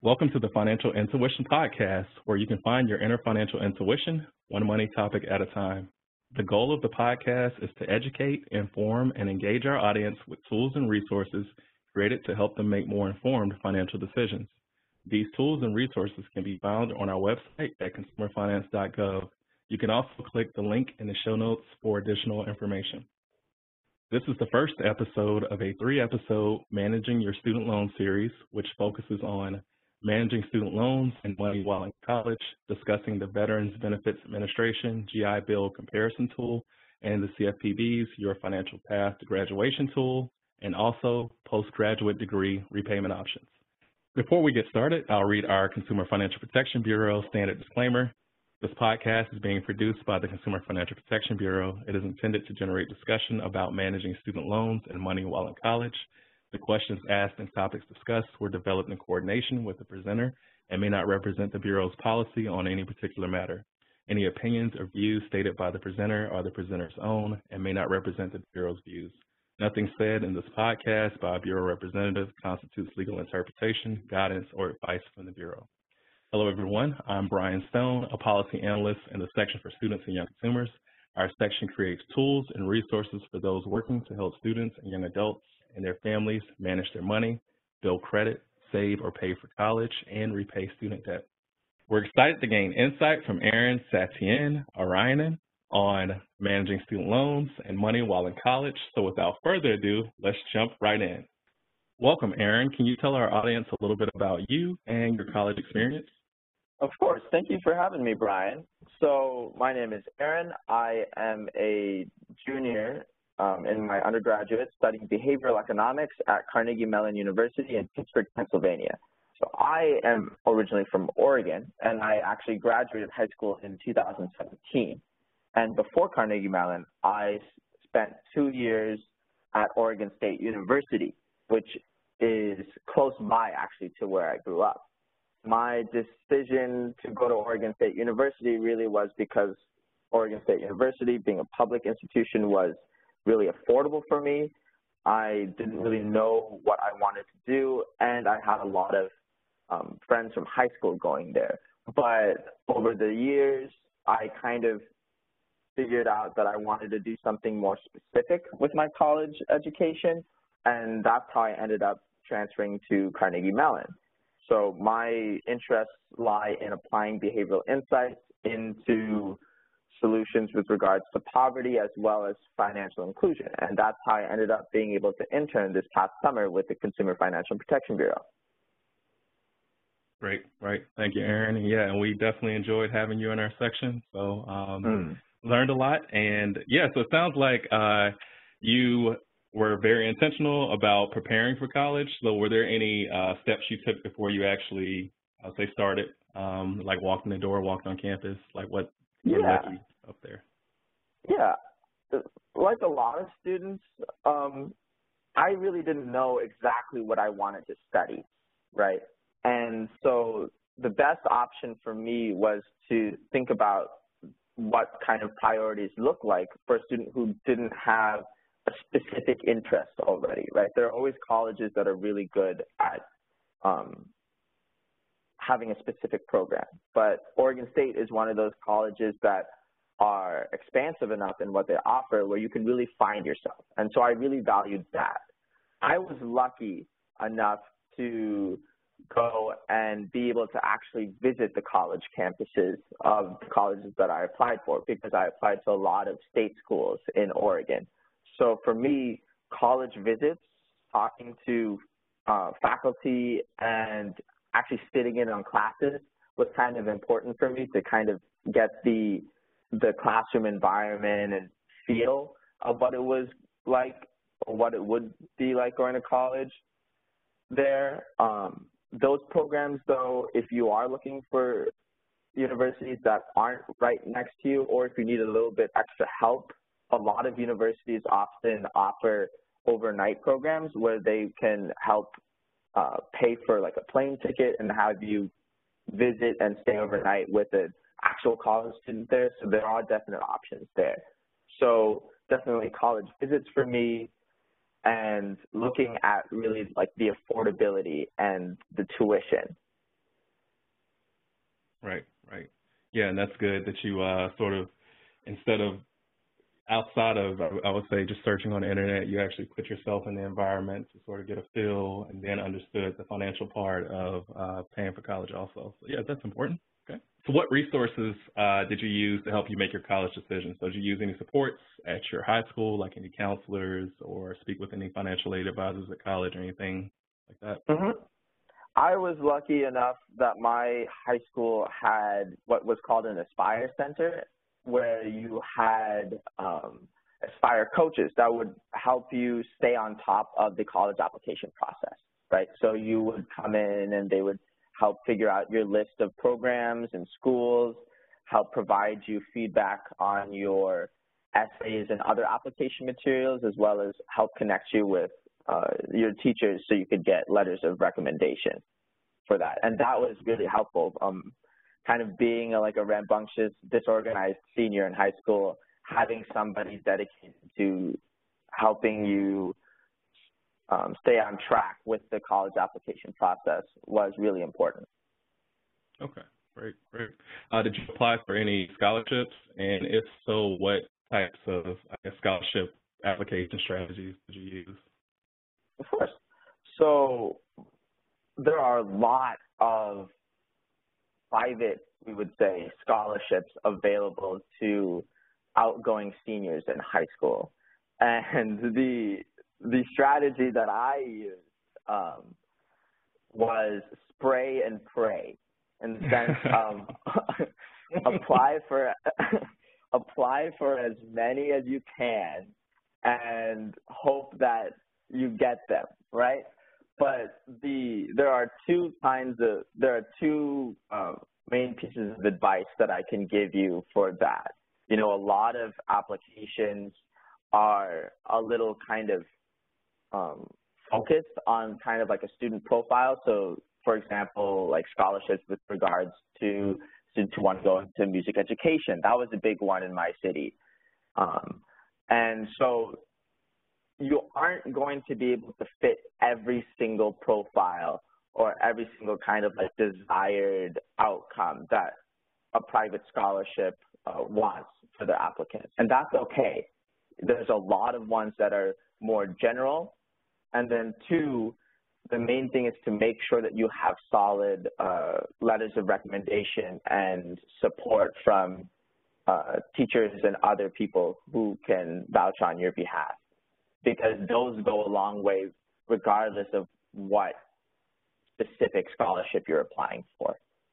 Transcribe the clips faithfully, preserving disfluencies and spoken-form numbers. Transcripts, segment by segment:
Welcome to the Financial Intuition Podcast, where you can find your inner financial intuition, one money topic at a time. The goal of the podcast is to educate, inform, and engage our audience with tools and resources created to help them make more informed financial decisions. These tools and resources can be found on our website at consumer finance dot gov. You can also click the link in the show notes for additional information. This is the first episode of a three-episode Managing Your Student Loan series, which focuses on managing student loans and money while in college, discussing the Veterans Benefits Administration G I Bill comparison tool and the C F P B's Your Financial Path to Graduation tool, and also postgraduate degree repayment options. Before we get started, I'll read our Consumer Financial Protection Bureau standard disclaimer. This podcast is being produced by the Consumer Financial Protection Bureau. It is intended to generate discussion about managing student loans and money while in college. The questions asked and topics discussed were developed in coordination with the presenter and may not represent the Bureau's policy on any particular matter. Any opinions or views stated by the presenter are the presenter's own and may not represent the Bureau's views. Nothing said in this podcast by a Bureau representative constitutes legal interpretation, guidance, or advice from the Bureau. Hello, everyone. I'm Brian Stone, a policy analyst in the section for students and young consumers. Our section creates tools and resources for those working to help students and young adults and their families manage their money, build credit, save or pay for college, and repay student debt. We're excited to gain insight from Aaron Satien-Arayanen on managing student loans and money while in college. So without further ado, let's jump right in. Welcome, Aaron. Can you tell our audience a little bit about you and your college experience? Of course. Thank you for having me, Brian. So my name is Aaron. I am a junior um, in my undergraduate studying behavioral economics at Carnegie Mellon University in Pittsburgh, Pennsylvania. So I am originally from Oregon, and I actually graduated high school in two thousand seventeen. And before Carnegie Mellon, I spent two years at Oregon State University, which is close by, actually, to where I grew up. My decision to go to Oregon State University really was because Oregon State University, being a public institution, was really affordable for me. I didn't really know what I wanted to do, and I had a lot of um, friends from high school going there. But over the years, I kind of figured out that I wanted to do something more specific with my college education, and that's how I ended up transferring to Carnegie Mellon. So my interests lie in applying behavioral insights into solutions with regards to poverty as well as financial inclusion. And that's how I ended up being able to intern this past summer with the Consumer Financial Protection Bureau. Great, great. Thank you, Aaron. Yeah, and we definitely enjoyed having you in our section. So um, mm. learned a lot. And yeah, so it sounds like uh, you were very intentional about preparing for college. So were there any uh, steps you took before you actually, I'll say, started, um, like walked in the door, walked on campus? Like what what yeah. led you up there? Yeah. Like a lot of students, um, I really didn't know exactly what I wanted to study, right? And so the best option for me was to think about what kind of priorities look like for a student who didn't have a specific interest already, right? There are always colleges that are really good at um, having a specific program, but Oregon State is one of those colleges that are expansive enough in what they offer where you can really find yourself, and so I really valued that. I was lucky enough to go and be able to actually visit the college campuses of the colleges that I applied for, because I applied to a lot of state schools in Oregon. So for me, college visits, talking to uh, faculty and actually sitting in on classes was kind of important for me to kind of get the the classroom environment and feel of what it was like or what it would be like going to college there. Um, those programs, though, if you are looking for universities that aren't right next to you, or if you need a little bit extra help, a lot of universities often offer overnight programs where they can help uh, pay for like a plane ticket and have you visit and stay overnight with an actual college student there. So there are definite options there. So definitely college visits for me, and looking at really like the affordability and the tuition Right, right. Yeah, and that's good that you uh, sort of, instead of outside of, I would say, just searching on the internet, you actually put yourself in the environment to sort of get a feel and then understood the financial part of uh, paying for college also. So yeah, that's important. Okay. So what resources uh, did you use to help you make your college decisions? So did you use any supports at your high school, like any counselors, or speak with any financial aid advisors at college or anything like that? Mm-hmm. I was lucky enough that my high school had what was called an Aspire Center, where you had um, Aspire coaches that would help you stay on top of the college application process, right? So you would come in and they would help figure out your list of programs and schools, help provide you feedback on your essays and other application materials, as well as help connect you with uh, your teachers so you could get letters of recommendation for that. And that was really helpful. Um, kind of being a, like a rambunctious, disorganized senior in high school, having somebody dedicated to helping you um, stay on track with the college application process was really important. Okay, great, great. Uh, did you apply for any scholarships? And if so, what types of I guess, scholarship application strategies did you use? Of course. So there are a lot of private, we would say, scholarships available to outgoing seniors in high school. And the the strategy that I used um, was spray and pray, in the sense of apply for apply for as many as you can and hope that you get them, right? But the there are two kinds of there are two uh, main pieces of advice that I can give you for that. You know, a lot of applications are a little kind of um, focused on kind of like a student profile. So, for example, like scholarships with regards to students who want to go into music education. That was a big one in my city. Um, and so you aren't going to be able to fit every single profile or every single kind of like desired outcome that a private scholarship uh, wants for the applicants. And that's okay. There's a lot of ones that are more general. And then two, the main thing is to make sure that you have solid uh, letters of recommendation and support from uh, teachers and other people who can vouch on your behalf, because those go a long way regardless of what specific scholarship you're applying for.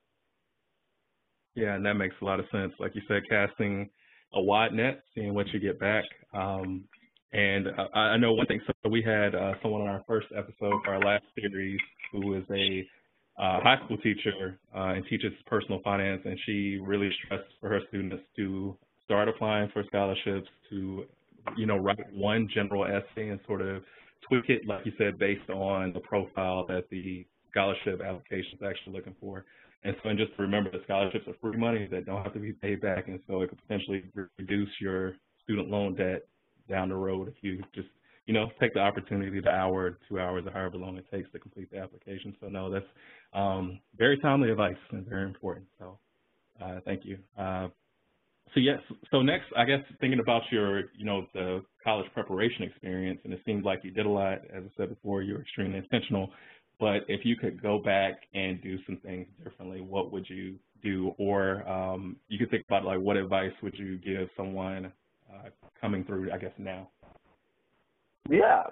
Yeah, and that makes a lot of sense. Like you said, casting a wide net, seeing what you get back. Um, and I, I know one thing, so we had uh, someone on our first episode for our last series who is a uh, high school teacher uh, and teaches personal finance, and she really stressed for her students to start applying for scholarships, to, you know, write one general essay and sort of tweak it, like you said, based on the profile that the scholarship application is actually looking for. And so, and just remember that scholarships are free money that don't have to be paid back, and so it could potentially reduce your student loan debt down the road if you just, you know, take the opportunity, the hour, two hours, or however long it takes to complete the application. So, no, that's um, very timely advice and very important. So, uh, thank you. Uh, so, yes, so next, I guess, thinking about your, you know, the college preparation experience, and it seems like you did a lot. As I said before, you were extremely intentional. But if you could go back and do some things differently, what would you do? Or um, you could think about, like, what advice would you give someone uh, coming through, I guess, now? Yeah,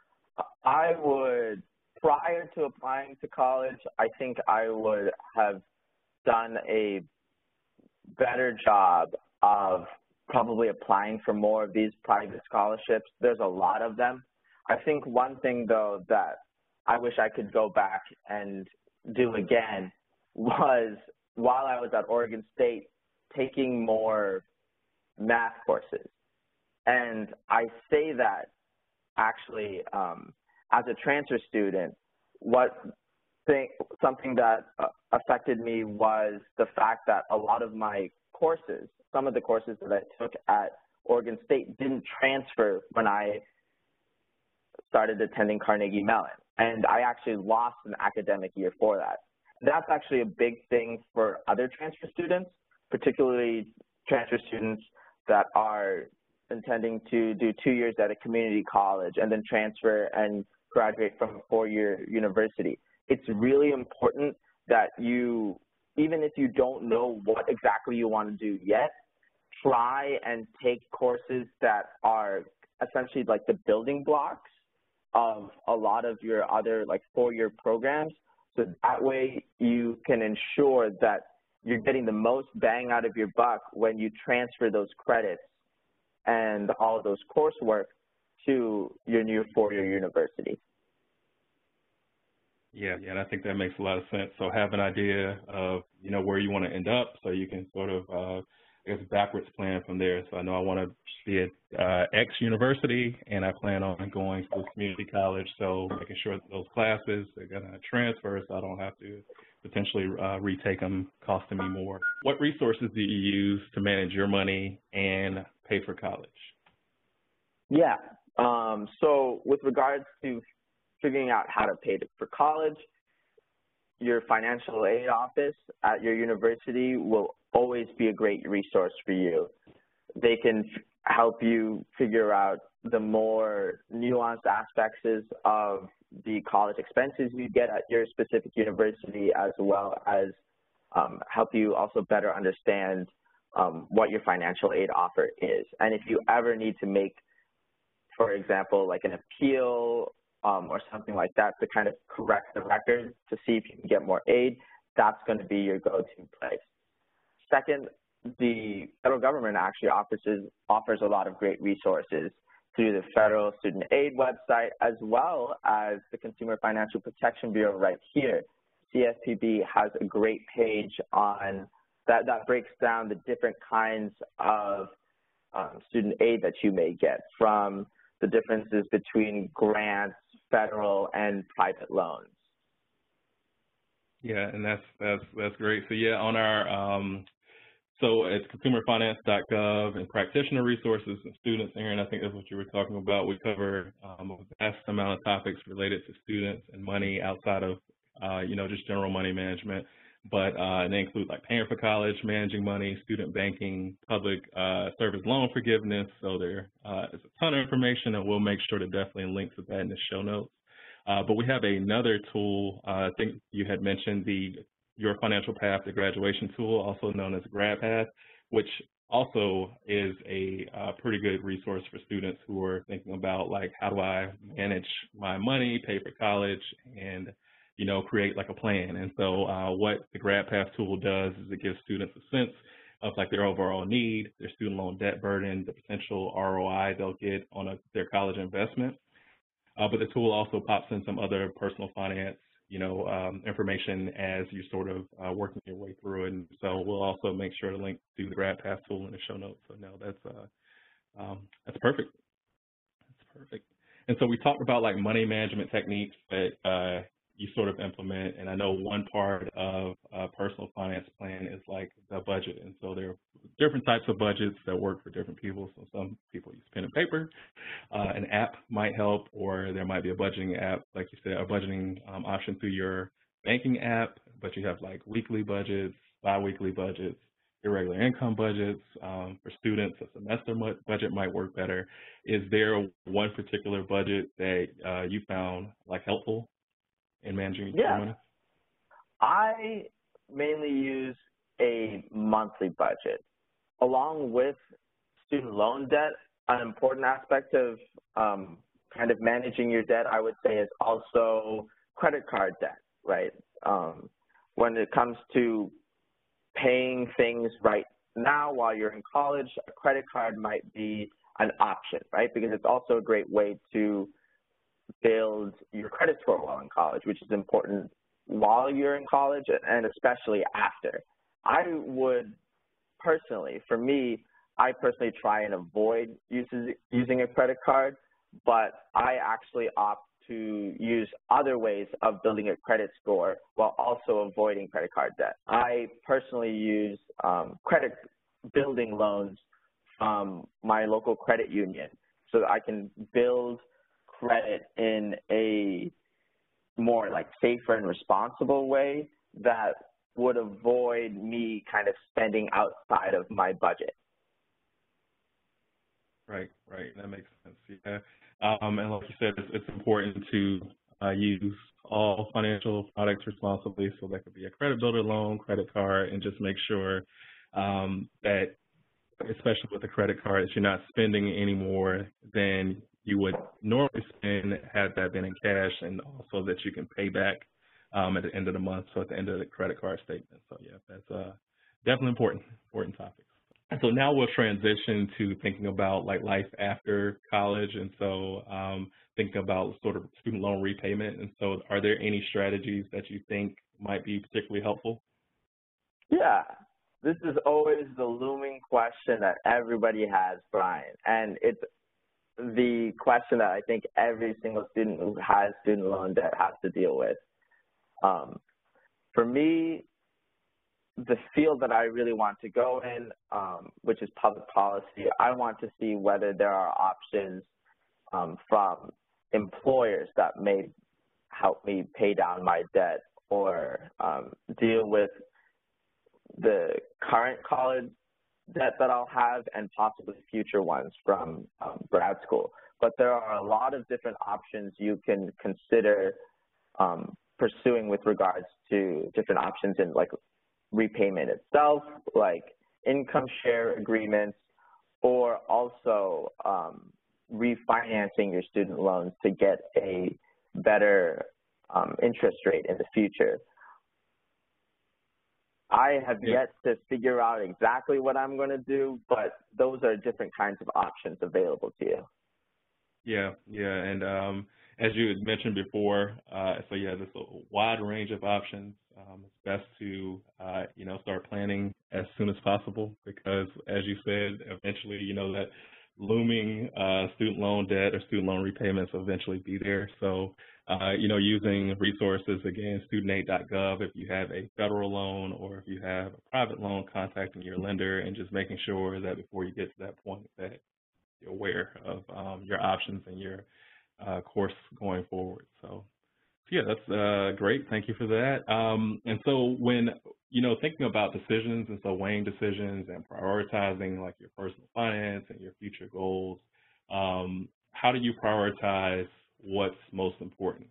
I would, prior to applying to college, I think I would have done a better job of probably applying for more of these private scholarships. There's a lot of them. I think one thing, though, that I wish I could go back and do again was, while I was at Oregon State, taking more math courses. And I say that actually um, as a transfer student, what thing, something that uh, affected me was the fact that a lot of my courses, some of the courses that I took at Oregon State didn't transfer when I started attending Carnegie Mellon. And I actually lost an academic year for that. that's actually a big thing for other transfer students, particularly transfer students that are intending to do two years at a community college and then transfer and graduate from a four-year university. It's really important that you, even if you don't know what exactly you want to do yet, try and take courses that are essentially like the building blocks of a lot of your other like four-year programs. So that way you can ensure that you're getting the most bang out of your buck when you transfer those credits and all of those coursework to your new four-year university. Yeah, yeah, and I think that makes a lot of sense. So have an idea of, you know, where you want to end up so you can sort of, uh, I guess, backwards plan from there. So I know I want to be at uh, X university, and I plan on going to this community college, so making sure that those classes are going to transfer so I don't have to potentially uh, retake them, costing me more. What resources do you use to manage your money and pay for college? Yeah, um, so with regards to figuring out how to pay for college, your financial aid office at your university will always be a great resource for you. They can help you figure out the more nuanced aspects of the college expenses you get at your specific university, as well as um, help you also better understand um, what your financial aid offer is. And if you ever need to make, for example, like an appeal um, or something like that to kind of correct the record to see if you can get more aid, that's going to be your go-to place. Second, the federal government actually offers, offers a lot of great resources through the Federal Student Aid website, as well as the Consumer Financial Protection Bureau right here. C F P B has a great page on that that breaks down the different kinds of um, student aid that you may get, from the differences between grants, federal, and private loans. Yeah, and that's that's that's great. So yeah, on our um, so it's consumer finance dot gov and practitioner resources and students. Aaron, I think that's what you were talking about. We cover um, a vast amount of topics related to students and money outside of uh, you know, just general money management. But uh, they include like paying for college, managing money, student banking, public uh, service loan forgiveness. So there uh, is a ton of information, and we'll make sure to definitely link to that in the show notes. Uh, but we have another tool. Uh, I think you had mentioned the Your Financial Path to Graduation tool, also known as GradPath, which also is a uh, pretty good resource for students who are thinking about, like, how do I manage my money, pay for college, and you know, create like a plan. And so uh, what the GradPath tool does is it gives students a sense of like their overall need, their student loan debt burden, the potential R O I they'll get on a, their college investment. Uh, but the tool also pops in some other personal finance, you know, um, information as you're sort of uh, working your way through it. And so we'll also make sure to link to the GradPath tool in the show notes. So no, that's uh, um, that's perfect. That's perfect. And so we talked about like money management techniques that uh, you sort of implement, and I know one part of a personal finance plan is like the budget, and so there are different types of budgets that work for different people. So some people use pen and paper, uh, an app might help, or there might be a budgeting app, like you said, a budgeting um, option through your banking app, but you have like weekly budgets, bi-weekly budgets, irregular income budgets. Um, for students, a semester budget might work better. Is there one particular budget that uh, you found like helpful in managing yeah. your money? I mainly use a monthly budget. Along with student loan debt, an important aspect of um, kind of managing your debt, I would say, is also credit card debt, right? Um, when it comes to paying things right now while you're in college, a credit card might be an option, right? Because it's also a great way to build your credit score while in college, which is important while you're in college and especially after. I would personally, for me, I personally try and avoid uses, using a credit card, but I actually opt to use other ways of building a credit score while also avoiding credit card debt. I personally use um, credit building loans from my local credit union so that I can build credit in a more like safer and responsible way that would avoid me kind of spending outside of my budget. Right, right. That makes sense. Yeah. Um, and like you said, it's, it's important to uh, use all financial products responsibly. So that could be a credit builder loan, credit card, and just make sure um, that, especially with the credit card, that you're not spending any more than you would normally spend had that been in cash, and also that you can pay back um, at the end of the month, so at the end of the credit card statement. So yeah, that's uh, definitely important, important topics. And so now we'll transition to thinking about like life after college, and so um, thinking about sort of student loan repayment. And so are there any strategies that you think might be particularly helpful? Yeah, this is always the looming question that everybody has, Brian, and it's the question that I think every single student who has student loan debt has to deal with. Um, for me, the field that I really want to go in, um, which is public policy, I want to see whether there are options um, from employers that may help me pay down my debt or um, deal with the current college debt that I'll have and possibly future ones from um, grad school. But there are a lot of different options you can consider um, pursuing with regards to different options in like repayment itself, like income share agreements, or also um, refinancing your student loans to get a better um, interest rate in the future. I have Yeah. yet to figure out exactly what I'm going to do, but those are different kinds of options available to you. Yeah, yeah, and um, as you had mentioned before, uh, so yeah, there's a wide range of options. Um, it's best to, uh, you know, start planning as soon as possible because, as you said, eventually, you know, that looming uh, student loan debt or student loan repayments will eventually be there. So, uh, you know, using resources, again, student aid dot gov if you have a federal loan or if you have a private loan, contacting your lender and just making sure that before you get to that point that you're aware of um, your options and your uh, course going forward. So, yeah, that's uh, great. Thank you for that. Um, and so when, you know, thinking about decisions and so weighing decisions and prioritizing like your personal finance and your future goals, um, how do you prioritize what's most important?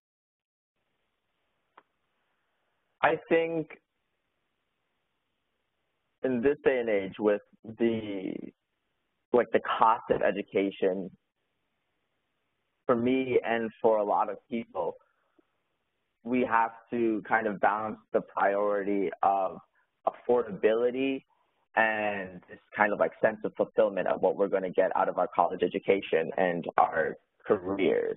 I think in this day and age with the like the cost of education, for me and for a lot of people, we have to kind of balance the priority of affordability and this kind of like sense of fulfillment of what we're going to get out of our college education and our careers.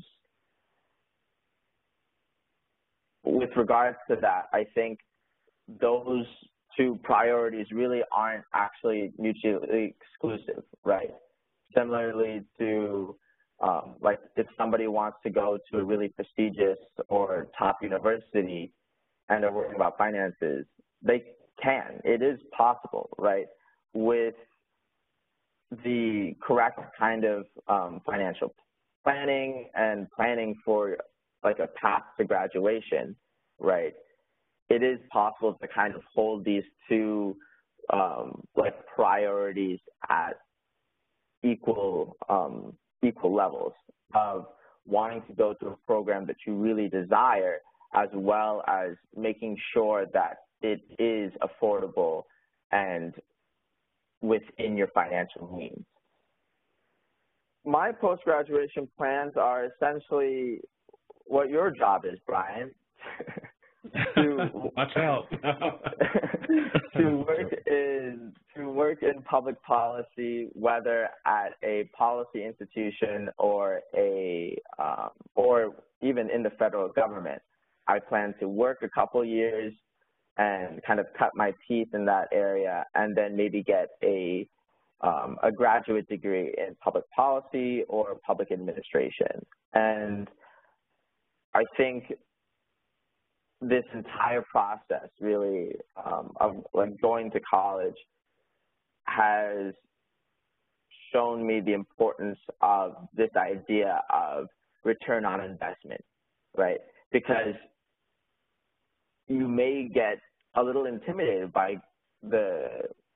With regards to that, I think those two priorities really aren't actually mutually exclusive, right? Similarly to um, like if somebody wants to go to a really prestigious or top university and they're worrying about finances, they can. It is possible, right? With the correct kind of um, financial planning and planning for like a path to graduation, right? It is possible to kind of hold these two um, like priorities at equal um, equal levels of wanting to go to a program that you really desire, as well as making sure that it is affordable and within your financial means. My post-graduation plans are essentially what your job is, Brian. to Watch out. to work in to work in public policy, whether at a policy institution or a um, or even in the federal government. I plan to work a couple years and kind of cut my teeth in that area, and then maybe get a um, a graduate degree in public policy or public administration. And I think this entire process really um, of like going to college has shown me the importance of this idea of return on investment, right? Because you may get a little intimidated by the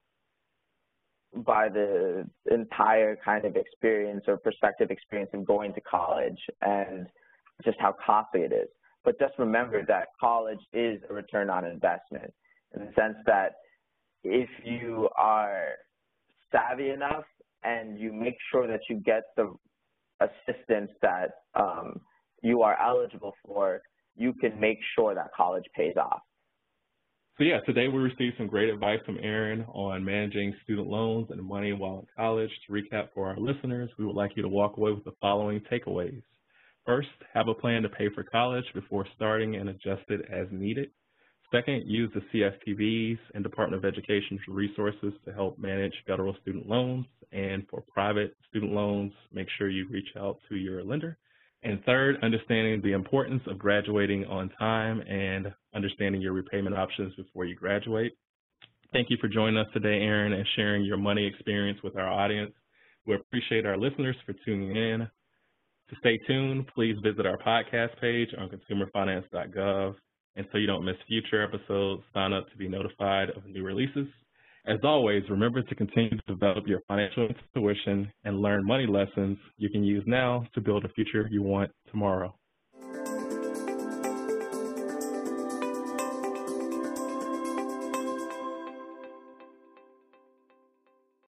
by the entire kind of experience or prospective experience of going to college and just how costly it is. But just remember that college is a return on investment in the sense that if you are savvy enough and you make sure that you get the assistance that um, you are eligible for, you can make sure that college pays off. So yeah, today we received some great advice from Aaron on managing student loans and money while in college. To recap for our listeners, we would like you to walk away with the following takeaways. First, have a plan to pay for college before starting and adjust it as needed. Second, use the C F P B's and Department of Education's resources to help manage federal student loans. And for private student loans, make sure you reach out to your lender. And third, understanding the importance of graduating on time and understanding your repayment options before you graduate. Thank you for joining us today, Aaron, and sharing your money experience with our audience. We appreciate our listeners for tuning in. To stay tuned, please visit our podcast page on consumer finance dot gov. And so you don't miss future episodes, sign up to be notified of new releases. As always, remember to continue to develop your financial intuition and learn money lessons you can use now to build a future you want tomorrow.